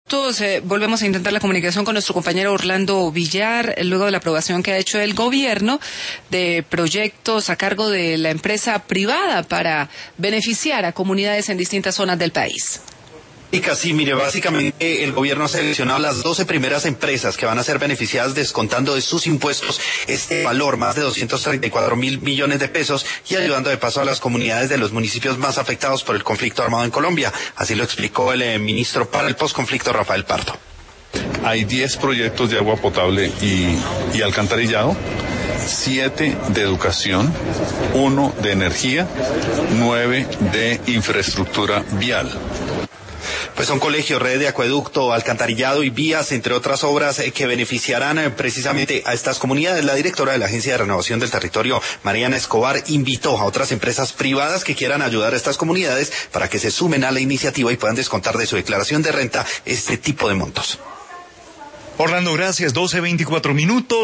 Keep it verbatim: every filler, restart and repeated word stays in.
Todos, eh, volvemos a intentar la comunicación con nuestro compañero Orlando Villar, luego de la aprobación que ha hecho el gobierno de proyectos a cargo de la empresa privada para beneficiar a comunidades en distintas zonas del país. Y casi, mire, básicamente el gobierno ha seleccionado las doce primeras empresas que van a ser beneficiadas descontando de sus impuestos este valor, más de doscientos treinta y cuatro mil millones de pesos, y ayudando de paso a las comunidades de los municipios más afectados por el conflicto armado en Colombia. Así lo explicó el eh, ministro para el posconflicto, Rafael Pardo. Hay diez proyectos de agua potable y, y alcantarillado, siete de educación, uno de energía, nueve de infraestructura vial. Pues son colegios, redes de acueducto, alcantarillado y vías, entre otras obras eh, que beneficiarán eh, precisamente a estas comunidades. La directora de la Agencia de Renovación del Territorio, Mariana Escobar, invitó a otras empresas privadas que quieran ayudar a estas comunidades para que se sumen a la iniciativa y puedan descontar de su declaración de renta este tipo de montos. Orlando, gracias. doce veinticuatro minutos.